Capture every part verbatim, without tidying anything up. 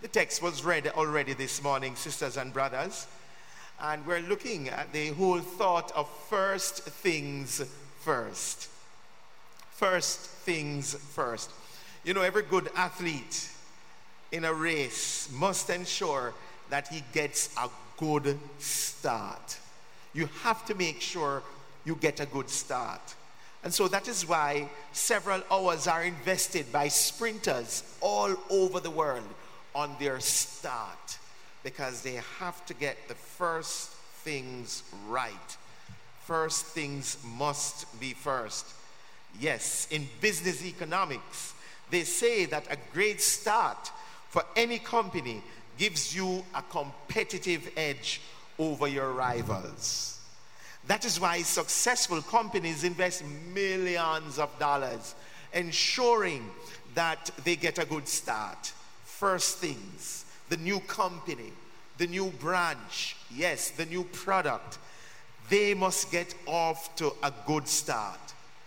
The text was read already this morning, sisters and brothers, and we're looking at the whole thought of first things first. First things first. You know, every good athlete in a race must ensure that he gets a good start. You have to make sure you get a good start. And so that is why several hours are invested by sprinters all over the world on their start, because they have to get the first things right. First things must be first. Yes, in business economics, they say that a great start for any company gives you a competitive edge over your rivals. That is why successful companies invest millions of dollars ensuring that they get a good start. First things, the new company, the new branch, yes, the new product, they must get off to a good start.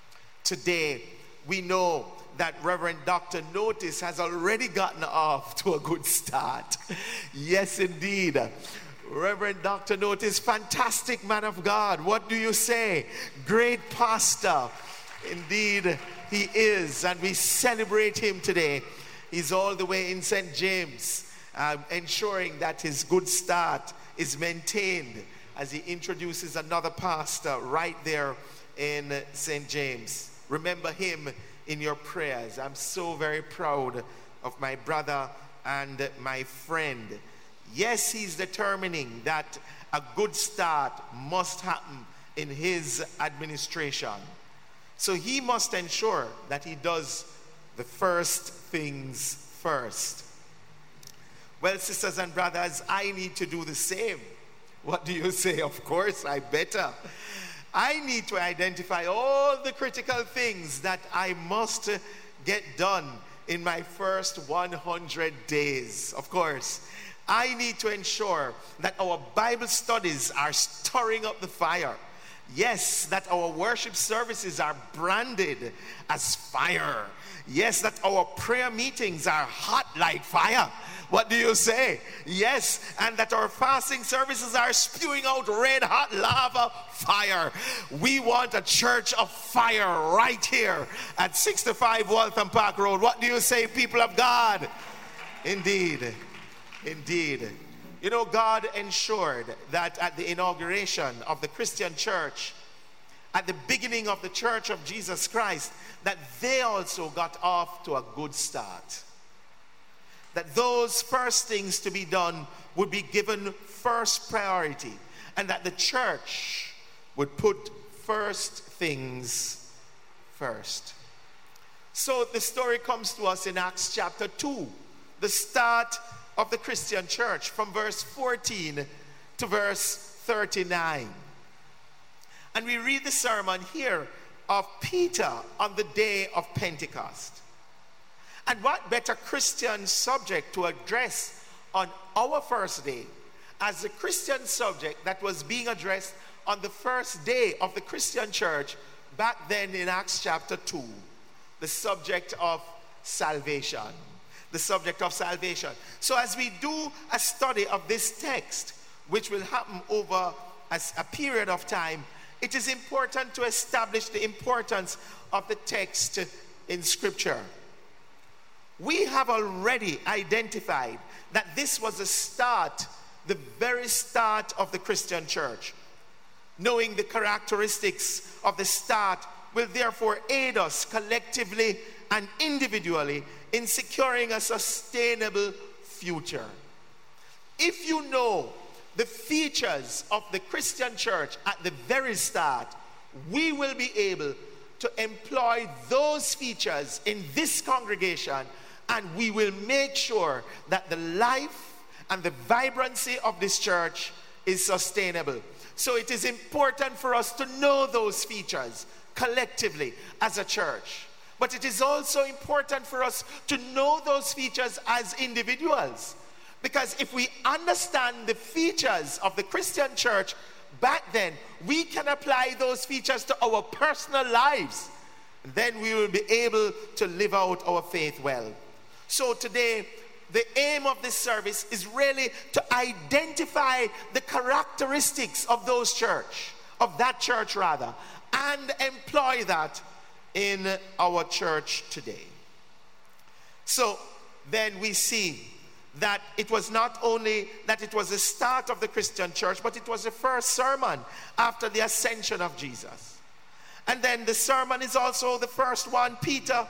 Today, we know that Reverend Doctor Notice has already gotten off to a good start. Yes, indeed. Reverend Doctor Notice, fantastic man of God. What do you say? Great pastor. Indeed, he is, and we celebrate him today. He's all the way in Saint James, uh, ensuring that his good start is maintained as he introduces another pastor right there in Saint James. Remember him in your prayers. I'm so very proud of my brother and my friend. Yes, he's determining that a good start must happen in his administration. So he must ensure that he does the first things first. Well, sisters and brothers, I need to do the same. What do you say? Of course, I better. I need to identify all the critical things that I must get done in my first one hundred days. Of course, I need to ensure that our Bible studies are stirring up the fire. Yes, that our worship services are branded as fire. Yes, that our prayer meetings are hot like fire. What do you say? Yes, and that our fasting services are spewing out red hot lava fire. We want a church of fire right here at sixty-five Waltham Park Road. What do you say, people of God? Indeed, indeed. You know, God ensured that at the inauguration of the Christian church, at the beginning of the Church of Jesus Christ, that they also got off to a good start. That those first things to be done would be given first priority, and that the church would put first things first. So the story comes to us in Acts chapter two, the start of the Christian church, from verse fourteen to verse thirty-nine. And we read the sermon here of Peter on the day of Pentecost. And what better Christian subject to address on our first day as the Christian subject that was being addressed on the first day of the Christian church back then in Acts chapter two, the subject of salvation. The subject of salvation. So as we do a study of this text, which will happen over a, a period of time, it is important to establish the importance of the text in Scripture. We have already identified that this was the start, the very start of the Christian church. Knowing the characteristics of the start will therefore aid us collectively and individually in securing a sustainable future. If you know the features of the Christian church at the very start, we will be able to employ those features in this congregation, and we will make sure that the life and the vibrancy of this church is sustainable. So it is important for us to know those features collectively as a church. But it is also important for us to know those features as individuals. Because if we understand the features of the Christian church back then, we can apply those features to our personal lives. Then we will be able to live out our faith well. So today, the aim of this service is really to identify the characteristics of those church, of that church rather, and employ that in our church today. So then we see that it was not only that it was the start of the Christian church, but it was the first sermon after the ascension of Jesus. And then the sermon is also the first one Peter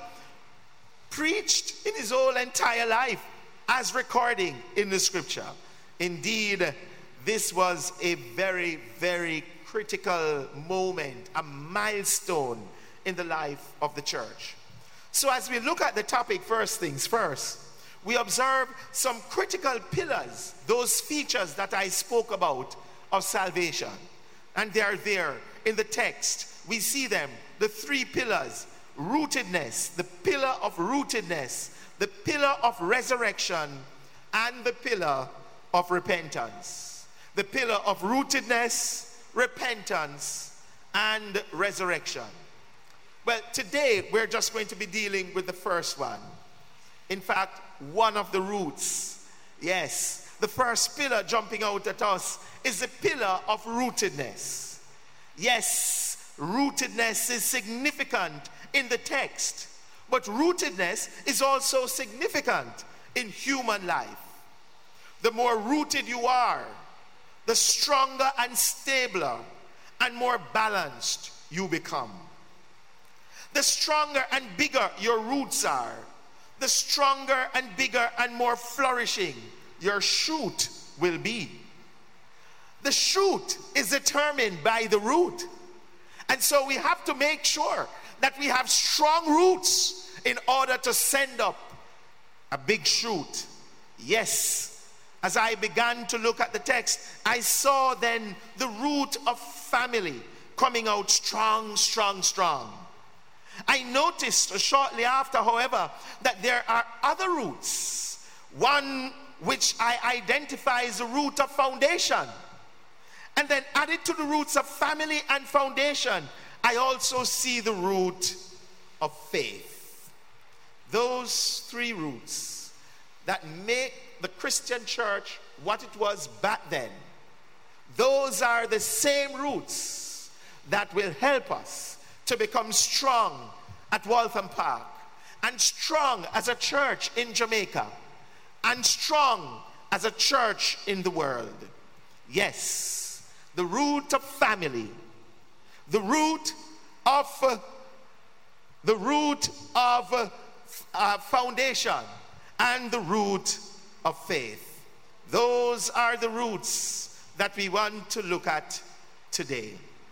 preached in his whole entire life, as recording in the scripture. Indeed, this was a very, very critical moment, a milestone in the life of the church. So as we look at the topic, first things first, we observe some critical pillars, those features that I spoke about of salvation. And they are there in the text. We see them, the three pillars: rootedness, the pillar of rootedness, the pillar of resurrection, and the pillar of repentance. The pillar of rootedness, repentance, and resurrection. Well, today we're just going to be dealing with the first one. In fact, one of the roots. Yes, the first pillar jumping out at us is the pillar of rootedness. Yes, rootedness is significant in the text, but rootedness is also significant in human life. The more rooted you are, the stronger and stabler and more balanced you become. The stronger and bigger your roots are, the stronger and bigger and more flourishing your shoot will be. The shoot is determined by the root. And so we have to make sure that we have strong roots in order to send up a big shoot. Yes, as I began to look at the text, I saw then the root of family coming out strong, strong, strong. I noticed shortly after, however, that there are other roots. One which I identify as the root of foundation. And then added to the roots of family and foundation, I also see the root of faith. Those three roots that make the Christian church what it was back then, those are the same roots that will help us to become strong at Waltham Park, and strong as a church in Jamaica, and strong as a church in the world. Yes, the root of family, the root of uh, the root of uh, uh, foundation, and the root of faith. Those are the roots that we want to look at today.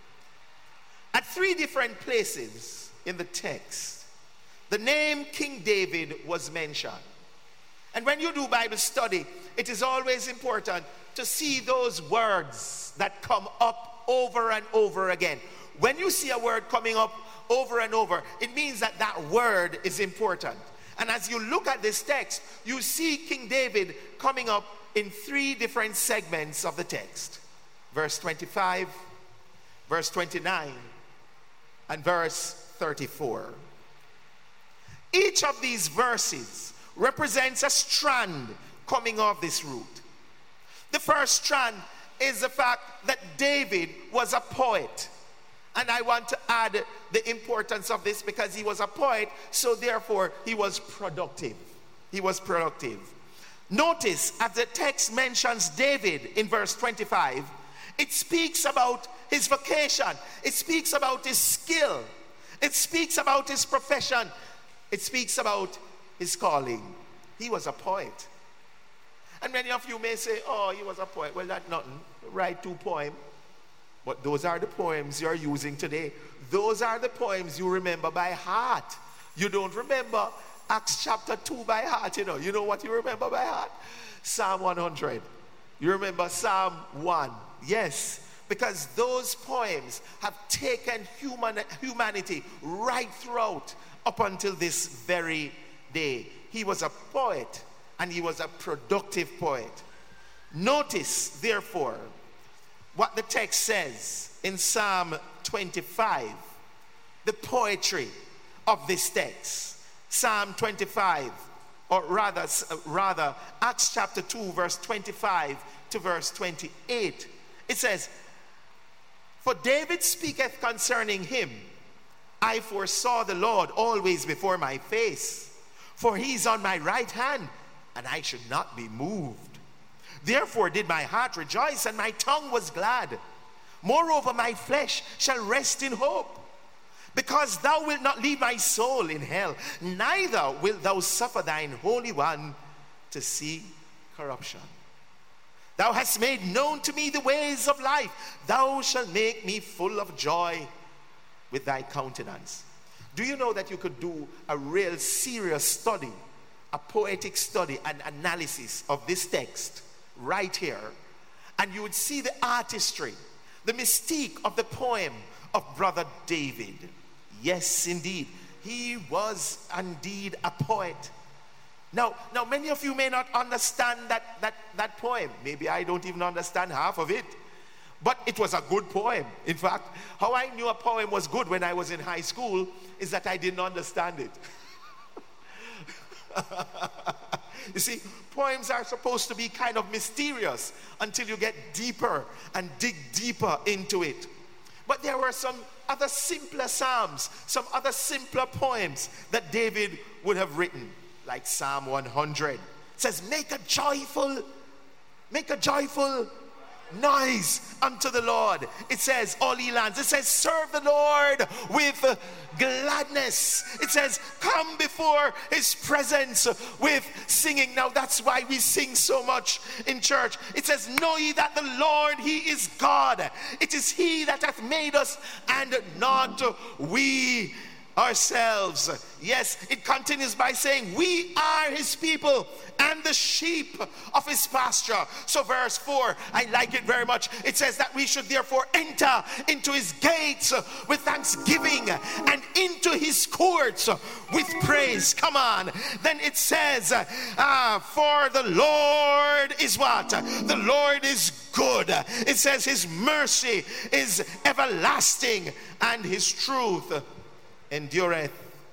At three different places in the text, the name King David was mentioned. And when you do Bible study, it is always important to see those words that come up over and over again. When you see a word coming up over and over, it means that that word is important. And as you look at this text, you see King David coming up in three different segments of the text. Verse twenty-five, verse twenty-nine, and verse thirty-four. Each of these verses represents a strand coming off this root. The first strand is the fact that David was a poet. And I want to add the importance of this because he was a poet, so therefore he was productive. He was productive. Notice as the text mentions David in verse twenty-five, it speaks about his vocation. It speaks about his skill. It speaks about his profession. It speaks about his calling. He was a poet. And many of you may say, oh, he was a poet. Well, that's nothing. Write two poems. But those are the poems you're using today. Those are the poems you remember by heart. You don't remember Acts chapter two by heart, you know. You know what you remember by heart? Psalm one hundred. You remember Psalm one. Yes, because those poems have taken human, humanity right throughout up until this very day. He was a poet, and he was a productive poet. Notice, therefore, what the text says in Psalm twenty-five, the poetry of this text. Psalm twenty-five, or rather, rather Acts chapter two, verse twenty-five to verse twenty-eight. It says, "For David speaketh concerning him, I foresaw the Lord always before my face, for he is on my right hand, and I should not be moved. Therefore did my heart rejoice, and my tongue was glad. Moreover, my flesh shall rest in hope, because thou wilt not leave my soul in hell, neither wilt thou suffer thine Holy One to see corruption. Thou hast made known to me the ways of life. Thou shalt make me full of joy with thy countenance." Do you know that you could do a real serious study, a poetic study and analysis of this text right here, and you would see the artistry, the mystique of the poem of Brother David. Yes, indeed, he was indeed a poet. Now, now many of you may not understand that, that, that poem. Maybe I don't even understand half of it. But it was a good poem. In fact, how I knew a poem was good when I was in high school is that I didn't understand it. You see, poems are supposed to be kind of mysterious until you get deeper and dig deeper into it. But there were some other simpler psalms, some other simpler poems that David would have written, like Psalm one hundred. It says, make a joyful, make a joyful noise unto the Lord. It says, all ye lands. It says, serve the Lord with gladness. It says, come before his presence with singing. Now that's why we sing so much in church. It says, know ye that the Lord, he is God. It is he that hath made us, and not we ourselves. Yes, it continues by saying, we are his people and the sheep of his pasture. So verse four, I like it very much. It says that we should therefore enter into his gates with thanksgiving and into his courts with praise. Come on. Then it says, uh, for the Lord is what? The Lord is good. It says his mercy is everlasting, and his truth endureth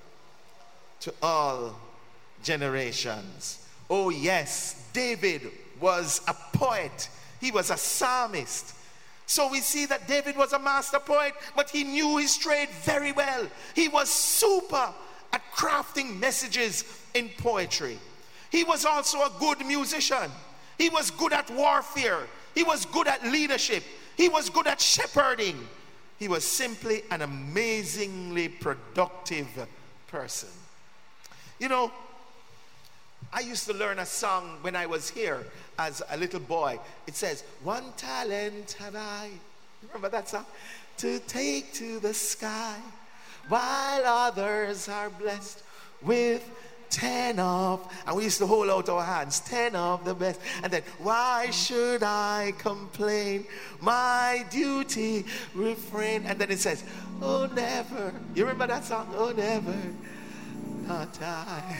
to all generations. Oh yes, David was a poet. He was a psalmist. So we see that David was a master poet, but he knew his trade very well. He was super at crafting messages in poetry. He was also a good musician. He was good at warfare. He was good at leadership. He was good at shepherding. He was simply an amazingly productive person. You know, I used to learn a song when I was here as a little boy. It says, one talent have I. Remember that song? To take to the sky, while others are blessed with ten of, and we used to hold out our hands, ten of the best. And then, why should I complain? My duty refrain. And then it says, oh never. You remember that song? Oh never, not I.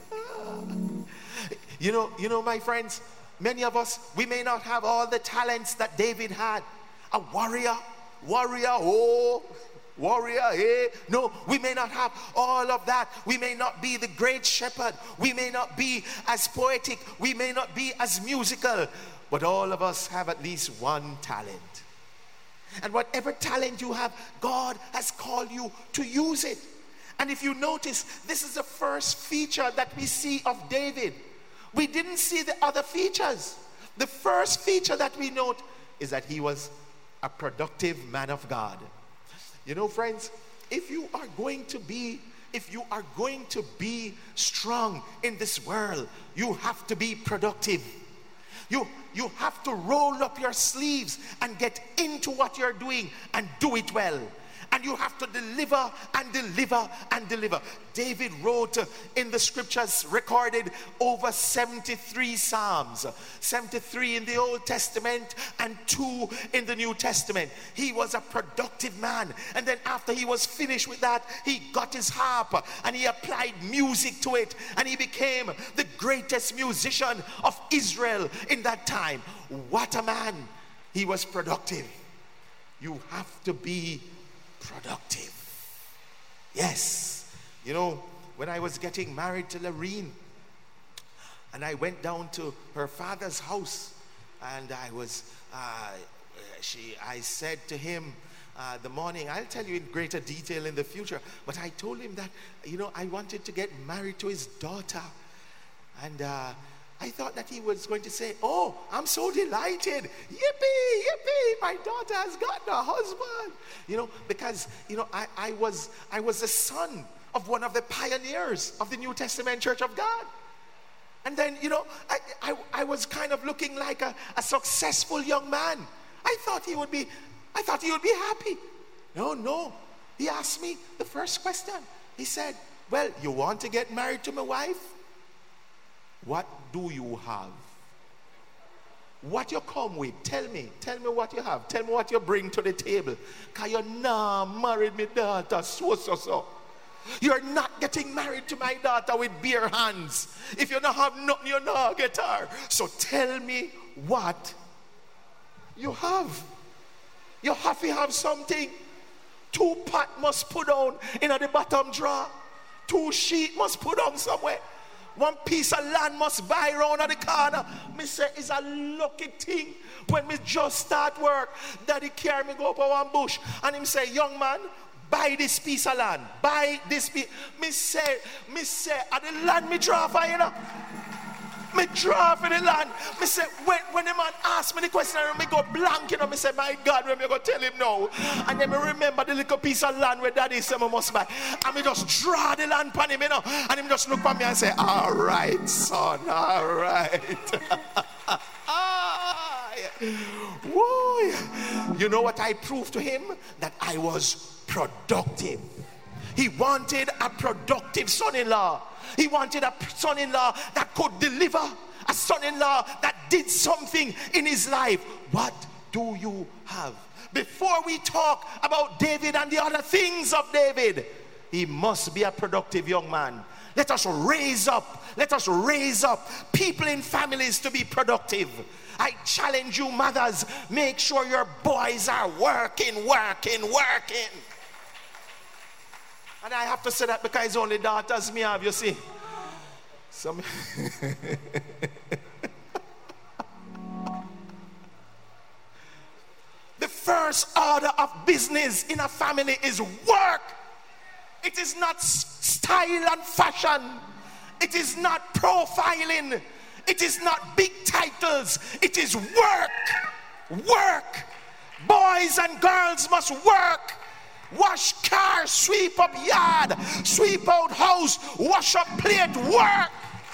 You know, you know, my friends, many of us, we may not have all the talents that David had. A warrior, warrior, oh, warrior, eh? No, we may not have all of that. We may not be the great shepherd. We may not be as poetic. We may not be as musical. But all of us have at least one talent. And whatever talent you have, God has called you to use it. And if you notice, this is the first feature that we see of David. We didn't see the other features. The first feature that we note is that he was a productive man of God. You know, friends, if you are going to be, if you are going to be strong in this world, you have to be productive. You, you have to roll up your sleeves and get into what you're doing and do it well. And you have to deliver and deliver and deliver. David wrote in the scriptures, recorded over seventy-three psalms. seventy-three in the Old Testament and two in the New Testament. He was a productive man. And then after he was finished with that, he got his harp and he applied music to it. And he became the greatest musician of Israel in that time. What a man. He was productive. You have to be productive. Yes. You know, when I was getting married to Lorene, And I went down to her father's house, and I was, uh, she, I said to him, uh, the morning, I'll tell you in greater detail in the future, but I told him that, you know, I wanted to get married to his daughter. And uh, I thought that he was going to say, oh, I'm so delighted. Yippee, yippee, my daughter has gotten a husband. You know, because, you know, I, I was I was the son of one of the pioneers of the New Testament Church of God. And then, you know, I, I, I was kind of looking like a, a successful young man. I thought he would be, I thought he would be happy. No, no. He asked me the first question. He said, well, you want to get married to my wife? What do you have? What you come with? Tell me. Tell me what you have. Tell me what you bring to the table. Because you're not married my daughter, so, so, so. You're not getting married to my daughter with bare hands. If you don't have nothing, you not get her. So tell me what you have. You have to have something. Two pot must put on in the bottom drawer. Two sheet must put on somewhere. One piece of land must buy around the corner. Me say it's a lucky thing when me just start work. Daddy carry me go up a one bush and him say, young man, buy this piece of land. Buy this piece. Me say, me say, are the land me draw for you know? Me draw for the land. Me say, when, when the man ask me the question, I me go blank, you know, me say, my God, when me go tell him no. And then me remember the little piece of land where daddy said me must buy. And me just draw the land upon him, you know. And him just look at me and say, all right, son, all right. Whoa. You know what I proved to him? That I was productive. He wanted a productive son-in-law. He wanted a son-in-law that could deliver, a son-in-law that did something in his life. What do you have? Before we talk about David and the other things of David, he must be a productive young man. Let us raise up, let us raise up people in families to be productive. I challenge you, mothers, make sure your boys are working, working, working. And I have to say that because it's only daughters me have, you see. Some the first order of business in a family is work. It is not style and fashion. It is not profiling. It is not big titles. It is work. Work. Boys and girls must work. Wash car, sweep up yard, sweep out house, wash up plate, work.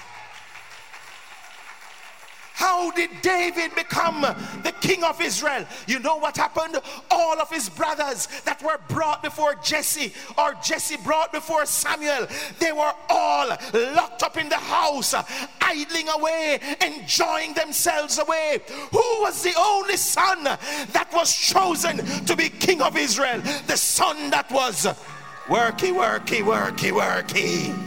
How did David become the king of Israel? You know what happened? All of his brothers that were brought before Jesse, or Jesse brought before Samuel, they were all locked up in the house, idling away, enjoying themselves away. Who was the only son that was chosen to be king of Israel? The son that was worky, worky, worky, worky.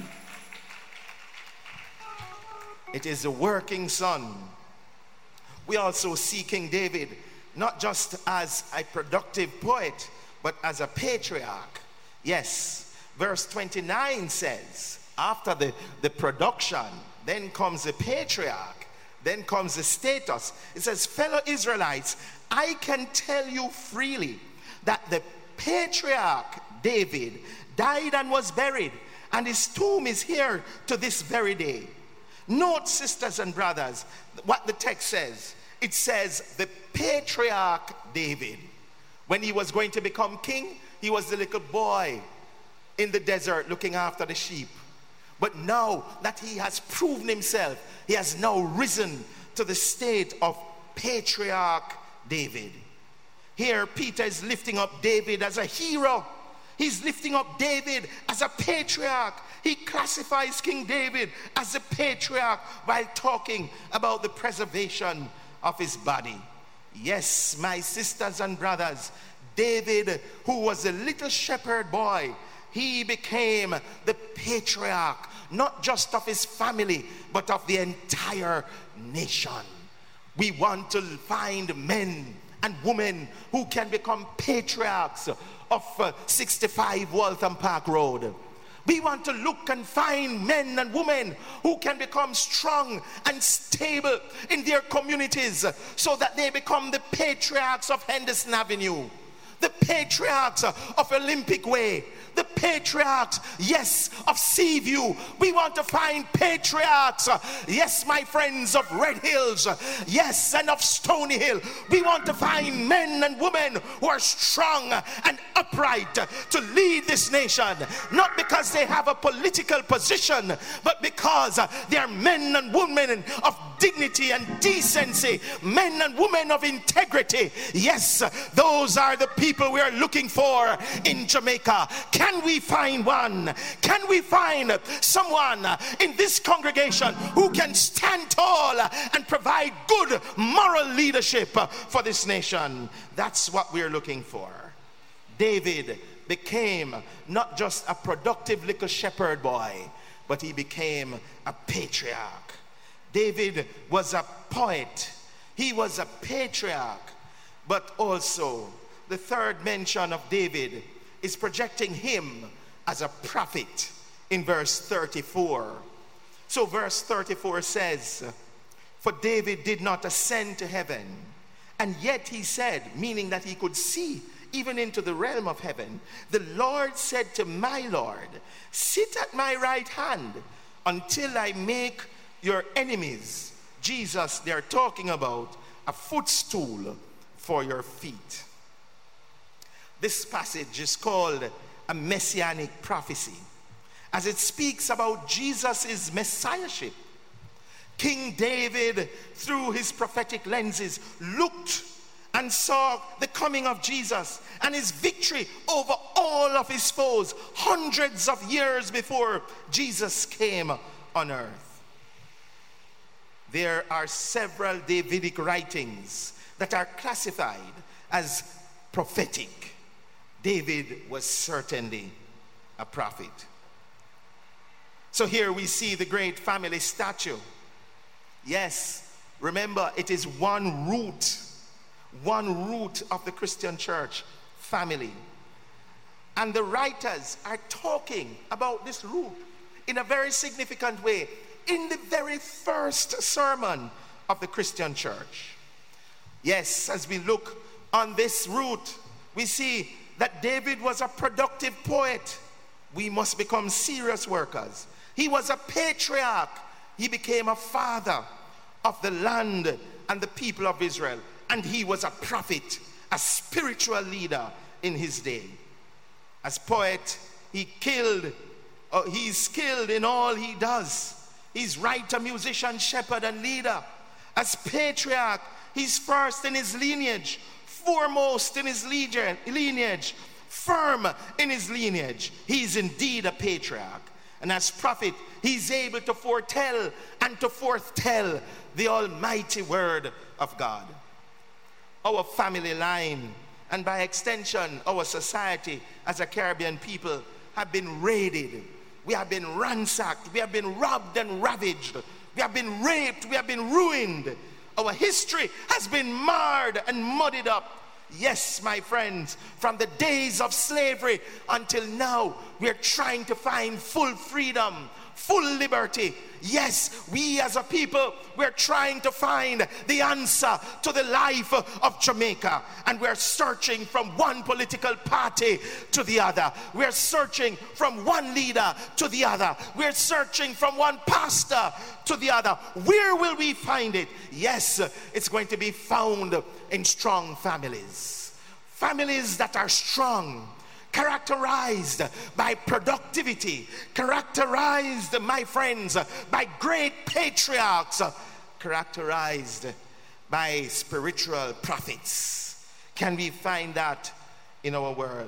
It is the working son. We also see King David not just as a productive poet, but as a patriarch. Yes, verse twenty-nine says, after the, the production, then comes the patriarch, then comes the status. It says, fellow Israelites, I can tell you freely that the patriarch David died and was buried, and his tomb is here to this very day. Note, sisters and brothers, what the text says. It says the patriarch David, when he was going to become king, he was the little boy in the desert looking after the sheep. But now that he has proven himself, he has now risen to the state of patriarch David. Here Peter is lifting up David as a hero. He's lifting up David as a patriarch. He classifies King David as a patriarch while talking about the preservation of his body. Yes, my sisters and brothers, David, who was a little shepherd boy, he became the patriarch, not just of his family, but of the entire nation. We want to find men and women who can become patriarchs of uh, sixty-five Waltham Park Road. We want to look and find men and women who can become strong and stable in their communities so that they become the patriarchs of Henderson Avenue, the patriarchs of Olympic Way, the patriarchs, yes, of Seaview. We want to find patriarchs, yes, my friends, of Red Hills, yes, and of Stony Hill. We want to find men and women who are strong and upright to lead this nation, not because they have a political position, but because they are men and women of dignity and decency, men and women of integrity. Yes, those are the people we are looking for in Jamaica. Can we find one? Can we find someone in this congregation who can stand tall and provide good moral leadership for this nation? That's what we're looking for. David became not just a productive little shepherd boy, but he became a patriarch. David was a poet. He was a patriarch, but also the third mention of David is projecting him as a prophet in verse thirty-four. So verse thirty-four says, "For David did not ascend to heaven, and yet he said," meaning that he could see even into the realm of heaven, "The Lord said to my Lord, sit at my right hand until I make your enemies," Jesus, they're talking about, "a footstool for your feet." This passage is called a messianic prophecy, as it speaks about Jesus' messiahship. King David, through his prophetic lenses, looked and saw the coming of Jesus and his victory over all of his foes hundreds of years before Jesus came on earth. There are several Davidic writings that are classified as prophetic. David was certainly a prophet. So here we see the great family statue. Yes, remember, it is one root, one root of the Christian church, family. And the writers are talking about this root in a very significant way in the very first sermon of the Christian church. Yes, as we look on this root, we see that David was a productive poet. We must become serious workers. He was a patriarch. He became a father of the land and the people of Israel. And he was a prophet, a spiritual leader in his day. As poet, he killed, uh, he's skilled in all he does. He's writer, musician, shepherd, and leader. As patriarch, he's first in his lineage, foremost in his lineage, firm in his lineage. He's indeed a patriarch. And as prophet, he's able to foretell and to foretell the almighty word of God. Our family line, and by extension, our society as a Caribbean people, have been raided. We have been ransacked. We have been robbed and ravaged. We have been raped. We have been ruined. Our history has been marred and muddied up. Yes, my friends, from the days of slavery until now, we're trying to find full freedom, full liberty. Yes, we as a people, we're trying to find the answer to the life of Jamaica. And we're searching from one political party to the other. We're searching from one leader to the other. We're searching from one pastor to the other. Where will we find it? Yes, it's going to be found in strong families. Families that are strong, characterized by productivity, characterized, my friends, by great patriarchs, characterized by spiritual prophets. Can we find that in our world?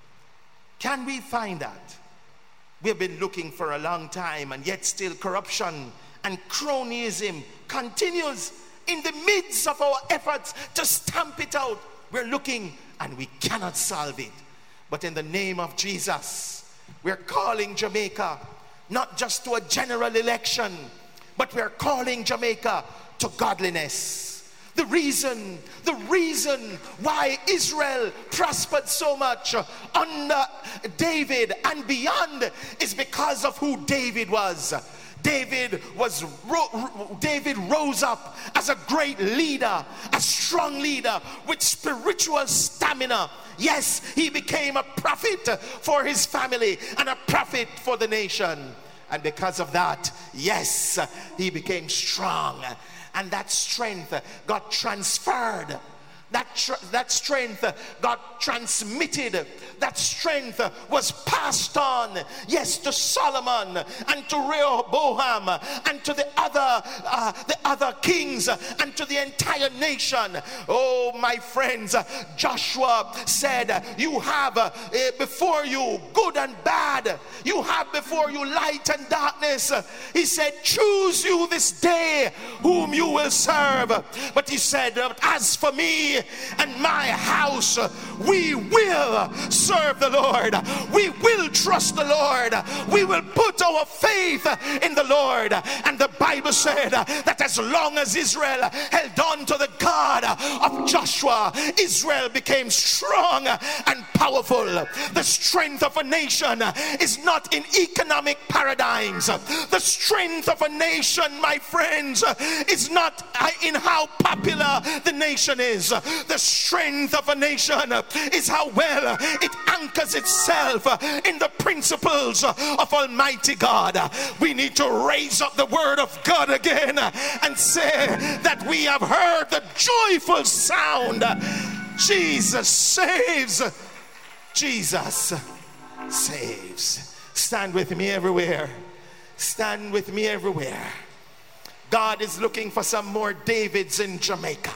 Can we find that? We've been looking for a long time, and yet still corruption and cronyism continues in the midst of our efforts to stamp it out. We're looking and we cannot solve it. But in the name of Jesus, we're calling Jamaica not just to a general election, but we're calling Jamaica to godliness. The reason, the reason why Israel prospered so much under David and beyond is because of who David was. David was David rose up as a great leader, a strong leader with spiritual stamina. Yes, he became a prophet for his family and a prophet for the nation. And because of that, yes, he became strong. And that strength got transferred. That, tr- that strength got transmitted. That strength was passed on, yes, to Solomon and to Rehoboam and to the other, uh, the other kings and to the entire nation. Oh, my friends, Joshua said, you have uh, before you good and bad. You have before you light and darkness. He said, choose you this day whom you will serve. But he said, as for me and my house, we will serve the Lord. We will trust the Lord. We will put our faith in the Lord. And the Bible said that as long as Israel held on to the God of Joshua, Israel became strong and powerful. The strength of a nation is not in economic paradigms. The strength of a nation, my friends, is not in how popular the nation is. The strength of a nation is how well it anchors itself in the principles of Almighty God. We need to raise up the word of God again and say that we have heard the joyful sound. Jesus saves. Jesus saves. Stand with me everywhere. Stand with me everywhere. God is looking for some more Davids in Jamaica.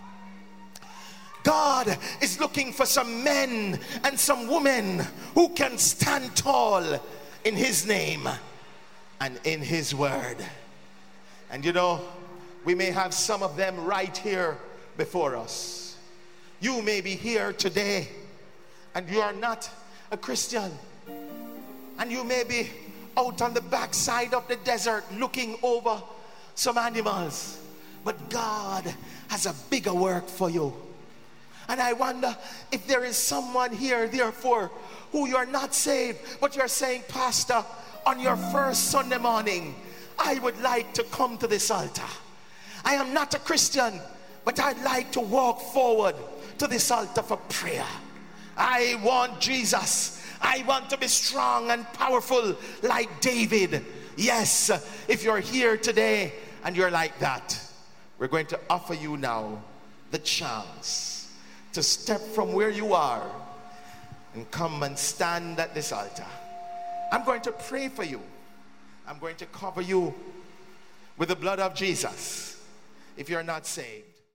God is looking for some men and some women who can stand tall in his name and in his word. And you know, we may have some of them right here before us. You may be here today and you are not a Christian. And you may be out on the backside of the desert looking over some animals. But God has a bigger work for you. And I wonder if there is someone here, therefore, who you are not saved, but you're saying, Pastor, on your first Sunday morning, I would like to come to this altar. I am not a Christian, but I'd like to walk forward to this altar for prayer. I want Jesus. I want to be strong and powerful like David. Yes, if you're here today and you're like that, we're going to offer you now the chance to step from where you are and come and stand at this altar. I'm going to pray for you. I'm going to cover you with the blood of Jesus if you're not saved.